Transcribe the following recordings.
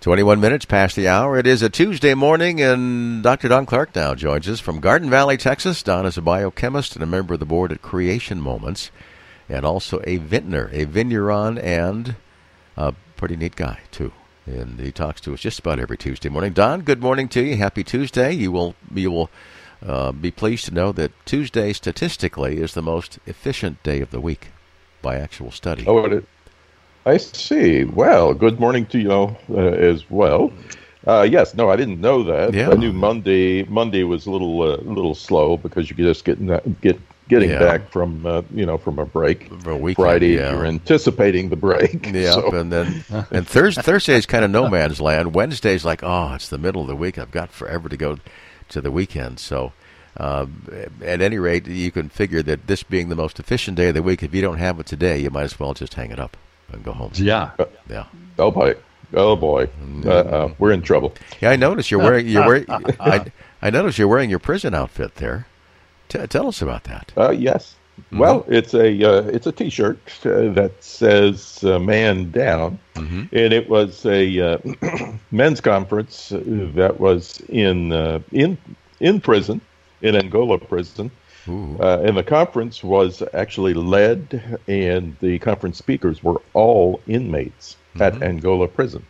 21 minutes past the hour. It is a Tuesday morning, and Dr. Don Clark now joins us from Garden Valley, Texas. Don is a biochemist and a member of the board at Creation Moments, and also a vintner, a vigneron, and a pretty neat guy, too. And he talks to us just about every Tuesday morning. Don, good morning to you. Happy Tuesday. You will be pleased to know that Tuesday, statistically, is the most efficient day of the week by actual study. Oh, I see. Well, good morning to you as well. Yes, no, I didn't know that. Yeah. I knew Monday was a little slow because you're just getting back from from a break. For a weekend, Friday, yeah. You're anticipating the break. Yeah, so. and Thursday is kind of no man's land. Wednesday's like, it's the middle of the week. I've got forever to go to the weekend. So, at any rate, you can figure that this being the most efficient day of the week, if you don't have it today, you might as well just hang it up and go home. Yeah. Yeah. Oh boy. We're in trouble. Yeah, I noticed you're wearing. I noticed you're wearing your prison outfit there. Tell us about that. Yes. Mm-hmm. Well, it's a T-shirt that says "Man Down," and it was a men's conference that was in prison, in Angola prison. And the conference was actually led, and the conference speakers were all inmates at Angola prison.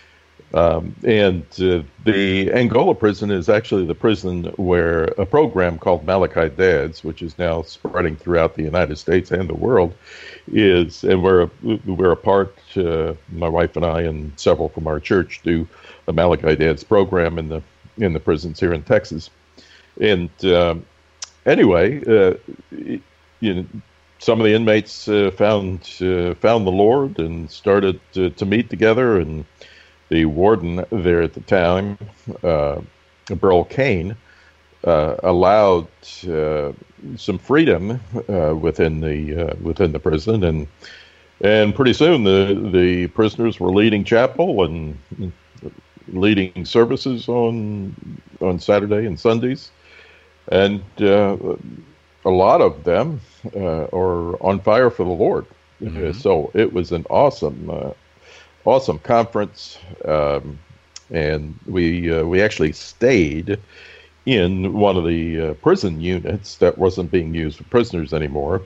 The Angola prison is actually the prison where a program called Malachi Dads, which is now spreading throughout the United States and the world, is, and we're a part. My wife and I and several from our church do a Malachi Dads program in the prisons here in Texas, and. Anyway, some of the inmates found the Lord and started to meet together. And the warden there at the time, Burl Cain, allowed some freedom within the prison, and pretty soon the prisoners were leading chapel and leading services on Saturday and Sundays. And a lot of them are on fire for the Lord. So it was an awesome conference, and we actually stayed in one of the prison units that wasn't being used for prisoners anymore.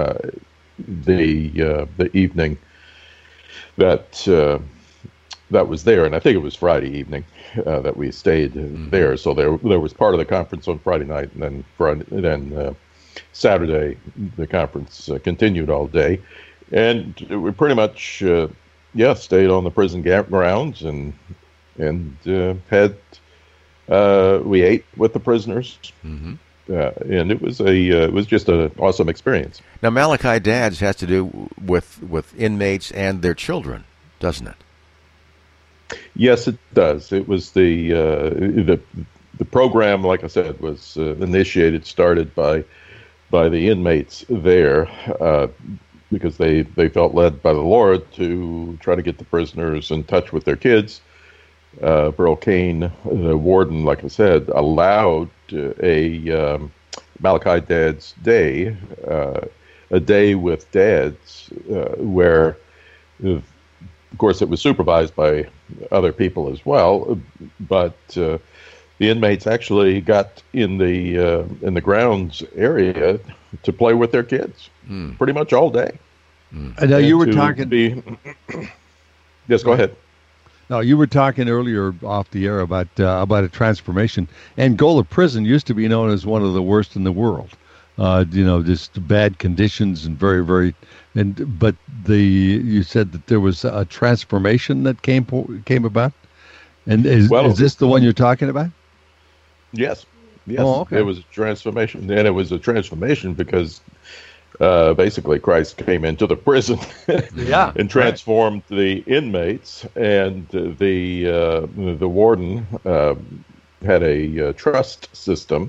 The evening that was there, and I think it was Friday evening that we stayed there. So there was part of the conference on Friday night, and then Saturday the conference continued all day, and we pretty much stayed on the prison grounds and had we ate with the prisoners. And it was just an awesome experience. Now, Malachi Dads has to do with inmates and their children, doesn't it? Yes, it does. It was the program, like I said, was started by the inmates there because they felt led by the Lord to try to get the prisoners in touch with their kids. Burl Cain, the warden, like I said, allowed a Malachi Dad's Day, a day with dads, where, of course, it was supervised by other people as well, but the inmates actually got in the grounds area to play with their kids pretty much all day. I know you were talking. Yes, go ahead. No, you were talking earlier off the air about a transformation. Angola prison used to be known as one of the worst in the world. Just bad conditions and very, very. But you said that there was a transformation that came about. And is this the one you're talking about? Yes. Oh, okay. It was a transformation, and it was a transformation because basically Christ came into the prison and transformed the inmates, and the warden had a trust system.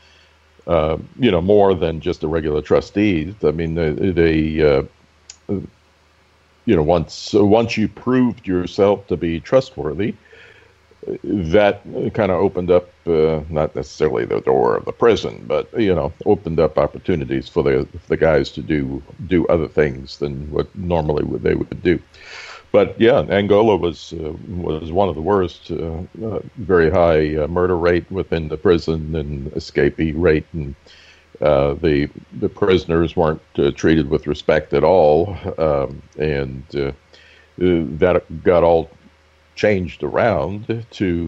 More than just a regular trustees. I mean, once you proved yourself to be trustworthy, that kind of opened up, not necessarily the door of the prison, but, opened up opportunities for the guys to do other things than what normally they would do. But yeah, Angola was one of the worst. Very high murder rate within the prison and escapee rate, and the prisoners weren't treated with respect at all, and that got all changed around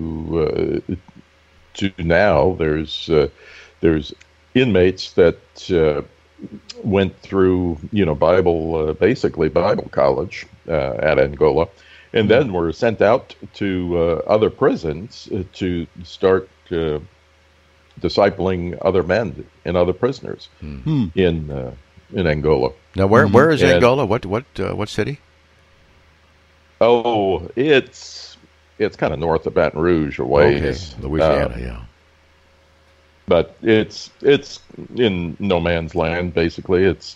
to now. There's inmates that went through basically Bible college at Angola, and then were sent out to other prisons to start discipling other men and other prisoners in Angola. Now, where is Angola? What city? Oh, it's kind of north of Baton Rouge or ways. Okay. Louisiana, yeah. But it's in no man's land, basically. It's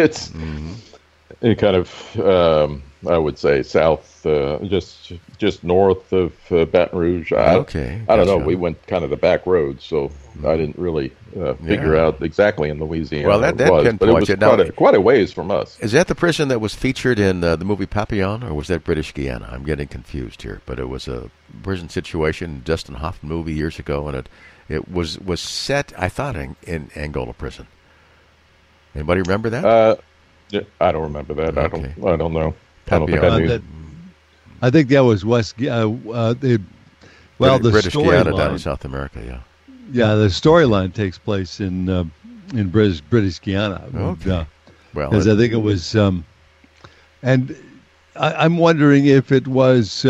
kind of I would say south, just north of Baton Rouge. I don't know. We went kind of the back road, so I didn't really figure out exactly in Louisiana. Well, that pinpoints it. Was quite a ways from us. Is that the prison that was featured in the movie Papillon, or was that British Guiana? I'm getting confused here. But it was a prison situation, Dustin Hoffman movie years ago, and it was set, I thought, in Angola prison. Anybody remember that? I don't remember that. Okay. I don't know. I think that was West. The British Guiana storyline down in South America. Yeah. Yeah, the storyline takes place in British Guiana. Okay. Because I think it was, and I'm wondering if it was,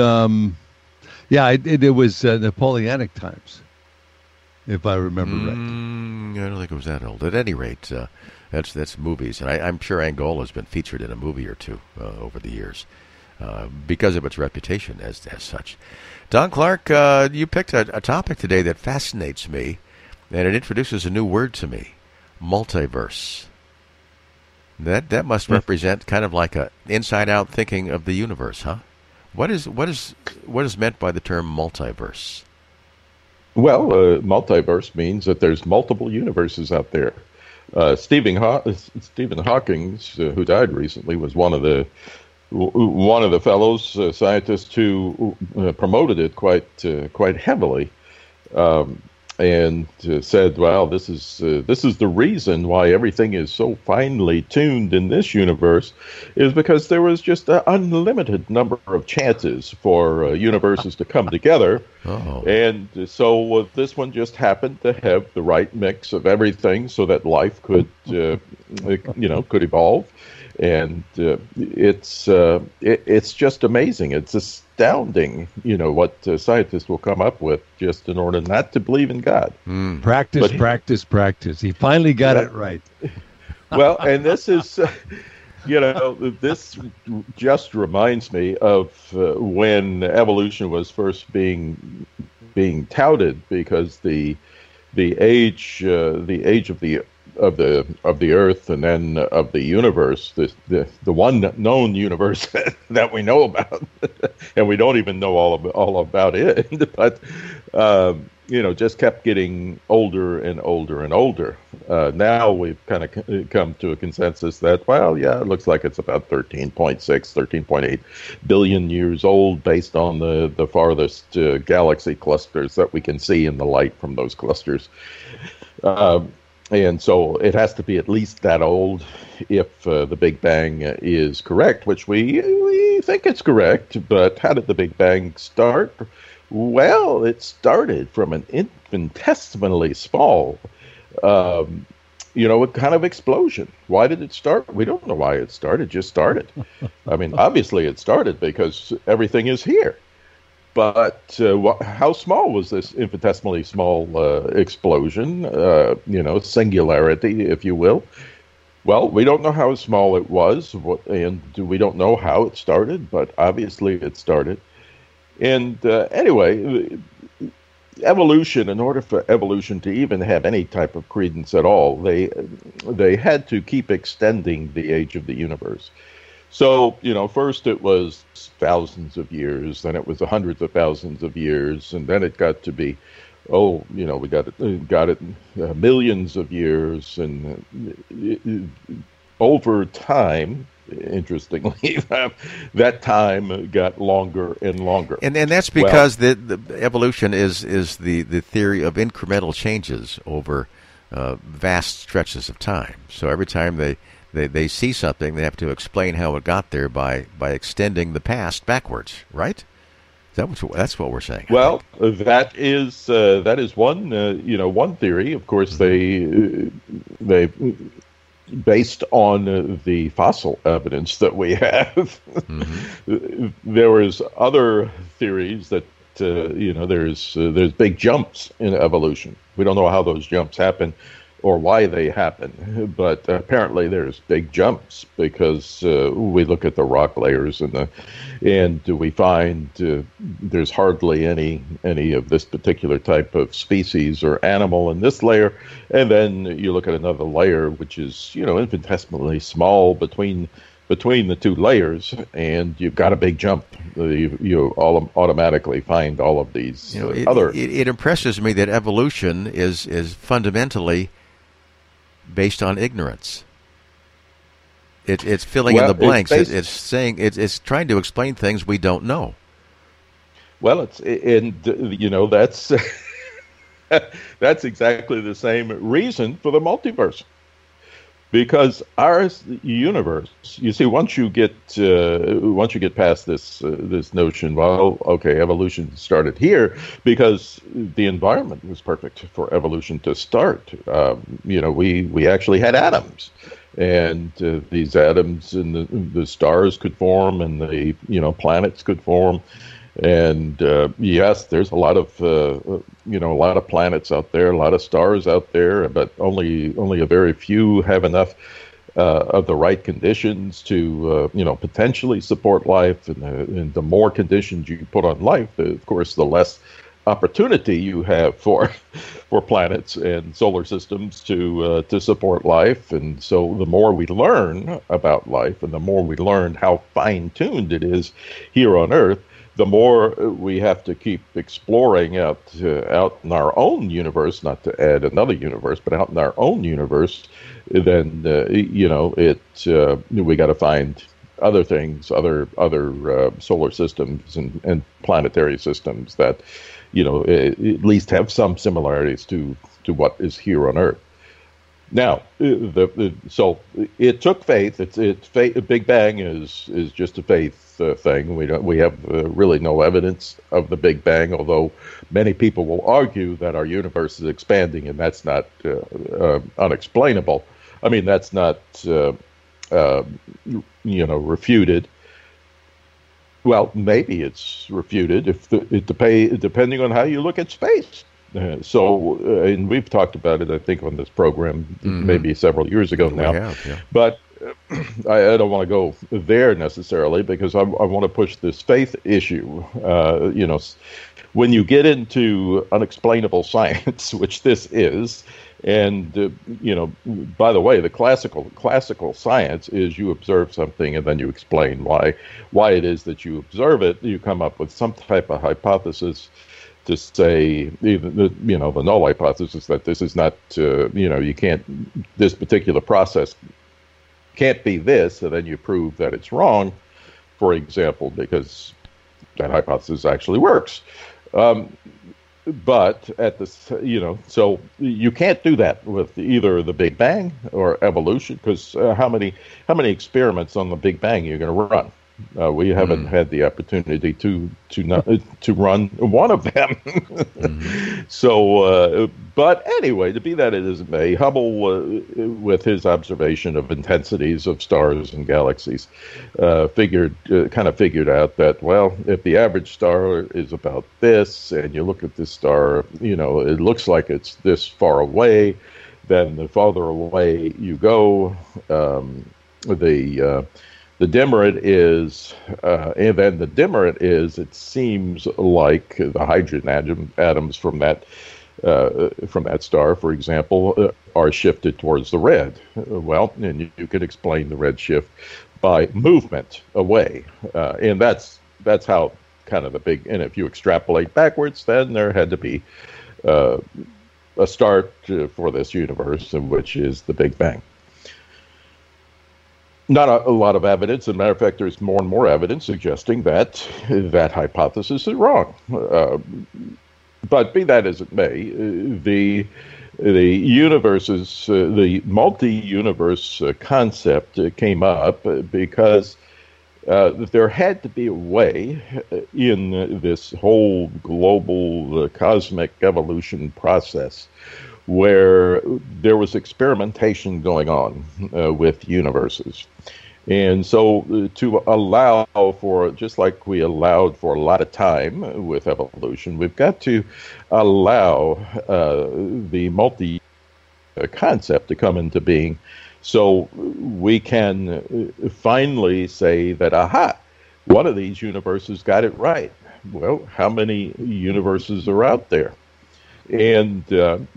it was Napoleonic times, if I remember right. I don't think it was that old. At any rate, that's movies, and I'm sure Angola has been featured in a movie or two over the years because of its reputation as such. Don Clark, you picked a topic today that fascinates me, and it introduces a new word to me: multiverse. That must represent kind of like a inside-out thinking of the universe, huh? What is meant by the term multiverse? Well, multiverse means that there's multiple universes out there. Stephen Hawking, who died recently, was one of the fellows scientists who promoted it quite heavily, and said, "Well, this is the reason why everything is so finely tuned in this universe, is because there was just an unlimited number of chances for universes to come together, and so this one just happened to have the right mix of everything, so that life could evolve." And it's just amazing. It's astounding, what scientists will come up with just in order not to believe in God. Practice. He finally got it right. Well, and this is, this just reminds me of when evolution was first being touted, because the age of the Earth and then of the universe, the one known universe that we know about, and we don't even know all about it, but just kept getting older and older and older. Now we've kind of come to a consensus that, it looks like it's about 13.8 billion years old, based on the farthest galaxy clusters that we can see in the light from those clusters. And so it has to be at least that old if the Big Bang is correct, which we think it's correct. But how did the Big Bang start? Well, it started from an infinitesimally small, kind of explosion. Why did it start? We don't know why it started. It just started. I mean, obviously it started because everything is here. But how small was this infinitesimally small explosion, singularity, if you will? Well, we don't know how small it was, and we don't know how it started, but obviously it started. And anyway, evolution, in order for evolution to even have any type of credence at all, they had to keep extending the age of the universe. So, first it was thousands of years, then it was hundreds of thousands of years, and then it got to be, we got it millions of years, and over time, interestingly, that time got longer and longer. And that's because the evolution is the theory of incremental changes over vast stretches of time. So every time they see something, they have to explain how it got there by extending the past backwards, right? That's what we're saying. Well, that is one one theory. Of course, they based on the fossil evidence that we have. There was other theories that there's big jumps in evolution. We don't know how those jumps happen or why they happen, but apparently there's big jumps because we look at the rock layers and we find there's hardly any of this particular type of species or animal in this layer, and then you look at another layer which is infinitesimally small between the two layers, and you've got a big jump. You all automatically find all of these other. It impresses me that evolution is fundamentally based on ignorance. It's filling in the blanks. It's saying it's trying to explain things we don't know. Well, that's that's exactly the same reason for the multiverse. Because our universe, you see, once you get past this notion, well, okay, evolution started here because the environment was perfect for evolution to start. We actually had atoms, and these atoms and the stars could form, and the planets could form. And yes, there's a lot of planets out there, a lot of stars out there, but only a very few have enough of the right conditions to potentially support life. And the more conditions you put on life, of course, the less opportunity you have for planets and solar systems to support life. And so the more we learn about life, and the more we learn how fine-tuned it is here on Earth, the more we have to keep exploring out in our own universe, not to add another universe, but out in our own universe. Then we got to find other things, other solar systems and planetary systems that at least have some similarities to what is here on Earth. Now, so it took faith. It's faith. Big Bang is just a faith thing. We have really no evidence of the Big Bang, although many people will argue that our universe is expanding, and that's not unexplainable. I mean, that's not refuted. Well, maybe it's refuted depending on how you look at space. And we've talked about it, I think, on this program maybe several years ago now. We have, yeah. But I don't want to go there necessarily because I want to push this faith issue. When you get into unexplainable science, which this is, and by the way, the classical science is you observe something and then you explain why it is that you observe it. You come up with some type of hypothesis to say, the null hypothesis that this is not, you can't, this particular process can't be this, and then you prove that it's wrong, for example, because that hypothesis actually works. But at this, so you can't do that with either the Big Bang or evolution, because how many experiments on the Big Bang are you going to run? We haven't had the opportunity to run one of them. So, but anyway, to be that as it may, Hubble, with his observation of intensities of stars and galaxies, figured out that, well, if the average star is about this, and you look at this star, it looks like it's this far away, then the farther away you go, the dimmer it is, and then the dimmer it is, it seems like the hydrogen atoms from that star, for example, are shifted towards the red. Well, and you can explain the red shift by movement away, and that's how kind of the big. And if you extrapolate backwards, then there had to be a start for this universe, which is the Big Bang. Not a lot of evidence. As a matter of fact, there's more and more evidence suggesting that that hypothesis is wrong. But be that as it may, the universes, the multi-universe concept came up because there had to be a way in this whole global cosmic evolution process where there was experimentation going on with universes. And so to allow for, just like we allowed for a lot of time with evolution, we've got to allow the multi-concept to come into being so we can finally say that, aha, one of these universes got it right. Well, how many universes are out there? And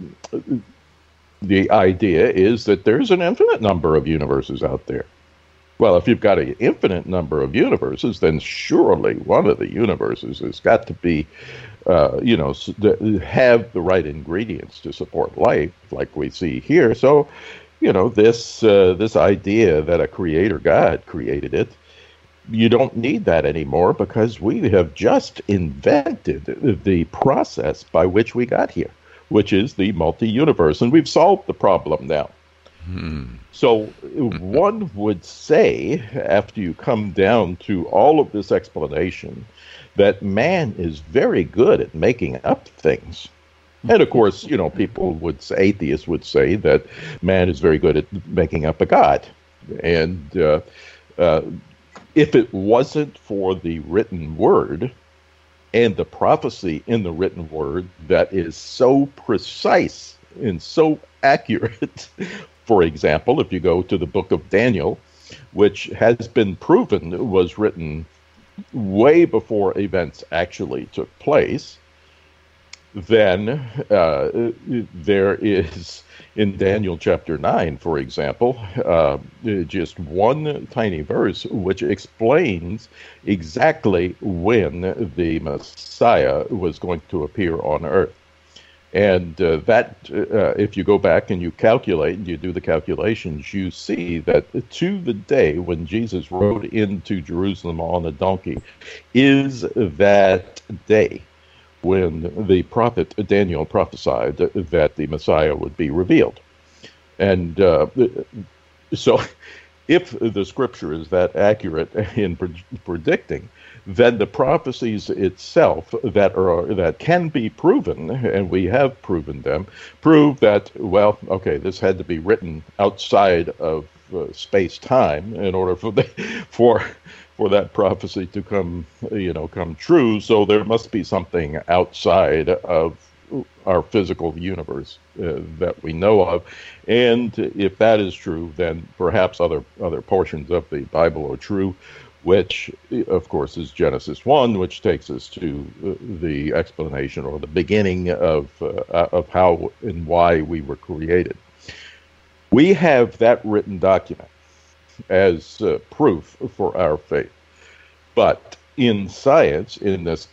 the idea is that there's an infinite number of universes out there. Well, if you've got an infinite number of universes, then surely one of the universes has got to be, have the right ingredients to support life, like we see here. So, this idea that a creator God created it, you don't need that anymore because we have just invented the process by which we got here, which is the multi-universe, and we've solved the problem now. So one would say, after you come down to all of this explanation, that man is very good at making up things. And of course, people would say, atheists would say that man is very good at making up a God. And if it wasn't for the written word and the prophecy in the written word that is so precise and so accurate, for example, if you go to the book of Daniel, which has been proven was written way before events actually took place, then there is, in Daniel chapter 9, for example, just one tiny verse which explains exactly when the Messiah was going to appear on earth. And if you go back and you calculate and you do the calculations, you see that to the day when Jesus rode into Jerusalem on a donkey is that day when the prophet Daniel prophesied that the Messiah would be revealed. And so if the scripture is that accurate in predicting, then the prophecies itself that can be proven, and we have proven them, prove that, well, okay, this had to be written outside of space-time in order for that prophecy to come true. So there must be something outside of our physical universe that we know of, and if that is true, then perhaps other portions of the Bible are true, which, of course, is Genesis 1, which takes us to the explanation or the beginning of how and why we were created. We have that written document as proof for our faith. But in science, in this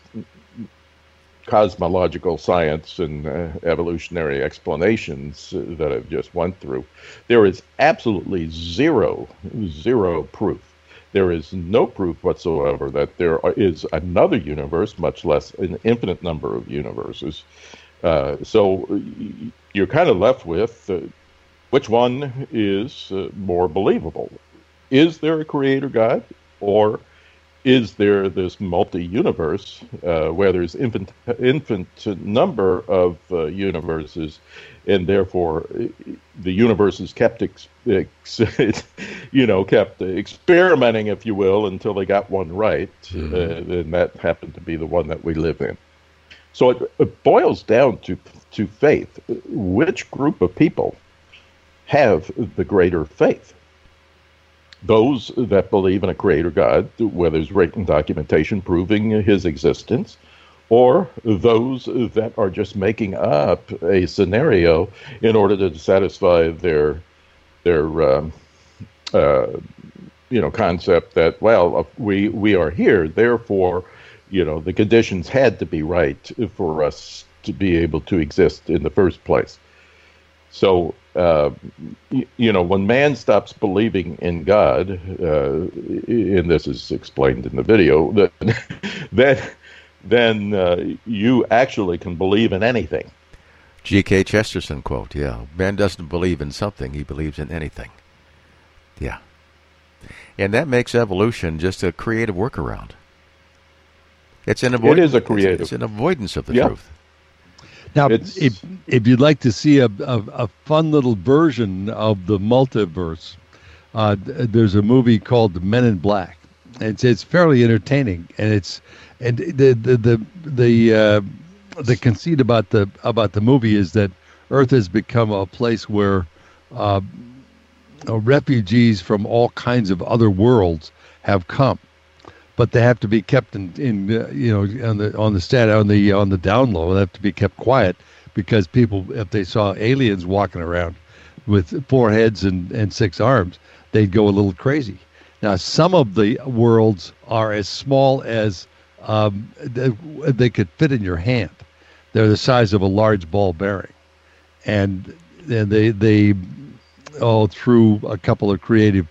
cosmological science and evolutionary explanations that I've just went through, there is absolutely zero proof. There is no proof whatsoever that there is another universe, much less an infinite number of universes. So you're kind of left with which one is more believable. Is there a creator God, or is there this multi-universe where there's infinite number of universes, and therefore the universe is kept kept experimenting, if you will, until they got one right, and that happened to be the one that we live in. So it boils down to faith. Which group of people have the greater faith? Those that believe in a creator God, where there's written documentation proving his existence, or those that are just making up a scenario in order to satisfy their concept that, well, we are here, therefore, the conditions had to be right for us to be able to exist in the first place. So when man stops believing in God, and this is explained in the video, then you actually can believe in anything. G.K. Chesterton quote, yeah. Man doesn't believe in something, he believes in anything. Yeah. And that makes evolution just a creative workaround. It is a creative. It's an avoidance of the truth. Now, if you'd like to see a fun little version of the multiverse, there's a movie called Men in Black. It's fairly entertaining, and the conceit about the movie is that Earth has become a place where refugees from all kinds of other worlds have come, but they have to be kept on the down low. They have to be kept quiet because people, if they saw aliens walking around with 4 heads and 6 arms, they'd go a little crazy. Now, some of the worlds are as small as they could fit in your hand. They're the size of a large ball bearing, and they through a couple of creative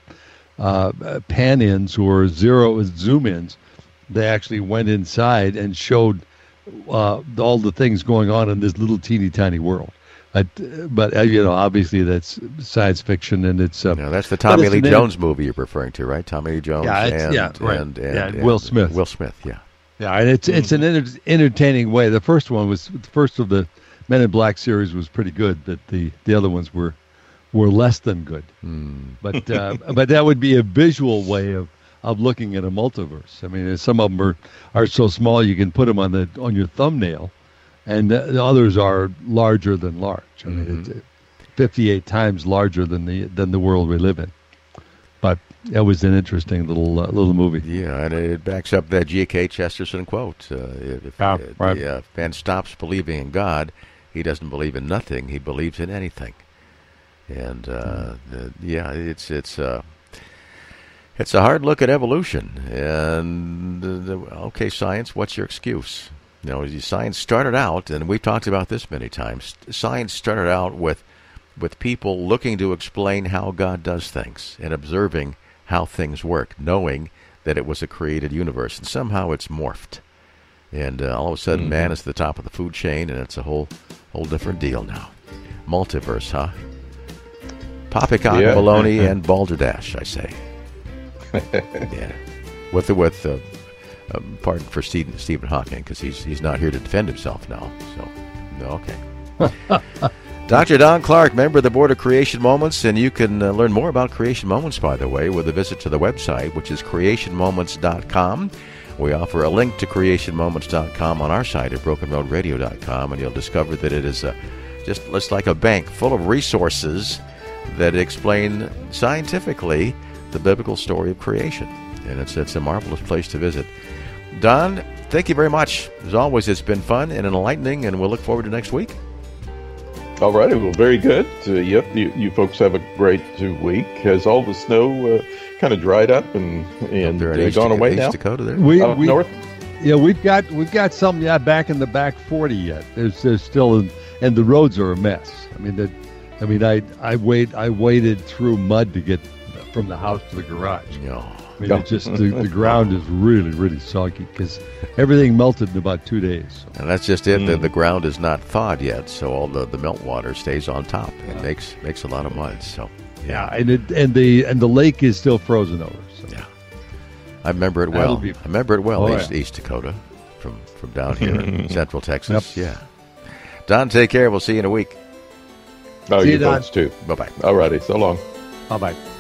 pan-ins or zoom-ins, they actually went inside and showed all the things going on in this little teeny tiny world. But obviously that's science fiction, and it's that's the Tommy Lee Jones movie you're referring to, right? Tommy Lee Jones and Will Smith. Will Smith, yeah. Yeah, and it's an entertaining way. The first of the Men in Black series was pretty good, but the other ones were less than good. But that would be a visual way of looking at a multiverse. I mean, some of them are so small you can put them on your thumbnail, and the others are larger than large. I mean, it's 58 times larger than the world we live in. But that was an interesting little movie. Yeah, and it backs up that G.K. Chesterton quote. If the man stops believing in God, he doesn't believe in nothing. He believes in anything. And it's a hard look at evolution. And okay, science, what's your excuse? Science started out, and we've talked about this many times. Science started out with people looking to explain how God does things and observing how things work, knowing that it was a created universe, and somehow it's morphed. And all of a sudden, man is at the top of the food chain, and it's a whole different deal now. Multiverse, huh? Poppycock, baloney, and balderdash, I say. Yeah. With pardon for Stephen Hawking, because he's not here to defend himself now. So, okay. Dr. Don Clark, member of the Board of Creation Moments, and you can learn more about Creation Moments, by the way, with a visit to the website, which is creationmoments.com. We offer a link to creationmoments.com on our site at brokenroadradio.com, and you'll discover that it is just like a bank full of resources that explain scientifically the biblical story of creation. And it's a marvelous place to visit. Don, thank you very much. As always, it's been fun and enlightening, and we'll look forward to next week. All righty, well, very good. You folks have a great week. Has all the snow kind of dried up and gone away now? East Dakota there? North? Yeah, we've got some back in the back 40 yet. There's still, and the roads are a mess. I waded through mud to get from the house to the garage. It's just the ground is really, really soggy because everything melted in about 2 days. So. And that's just it. The ground is not thawed yet, so all the meltwater stays on top and makes a lot of mud. So and the lake is still frozen over. So. Yeah, I remember it well. East Dakota, from down here in Central Texas. Yep. Yeah. Don, take care. We'll see you in a week. Oh, you folks too. Bye bye. All righty. So long. Bye bye.